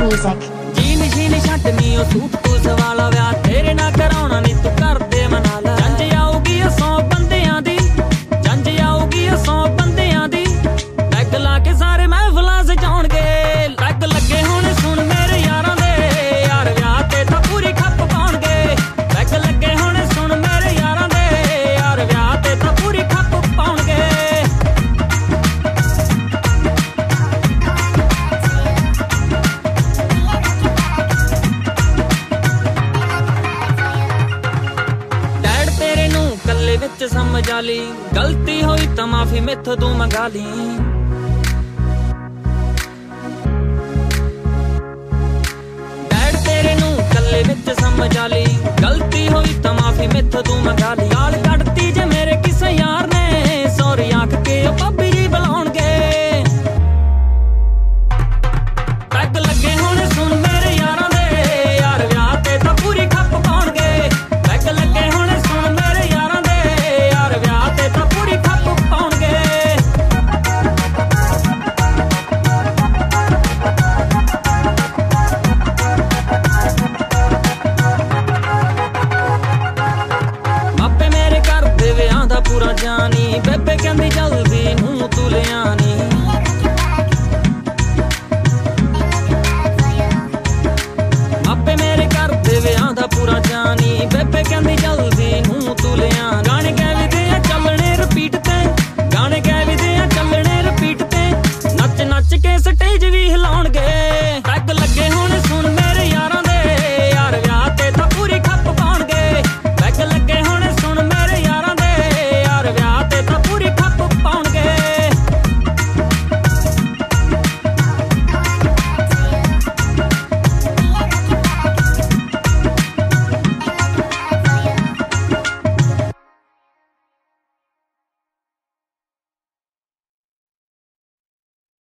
music. Gene शीन छटनी ओ suit तू सवाला व्याह तेरे ना कराउणा नी तू कर दे मना ला। जंज आऊगी 100 बंदियां दी, जंज आऊगी 100 बंदियां दी। पैग ला के सारे महफिलां सजाउणगे, पैग लगे होणे सुण मेरे यारां दे। यार व्याह ते तां पूरी खप पाउणगे, पैग लगे होणे सुण मेरे यारां दे। यार व्याह ते तां पूरी खप पाउणगे। विच समझ आली गलती होई तां माफी मेथों तू मंगा ली। डैड तेरे नूं कल्ले विच समझ आली गलती होई तां माफी मेथों तू मंगा ली।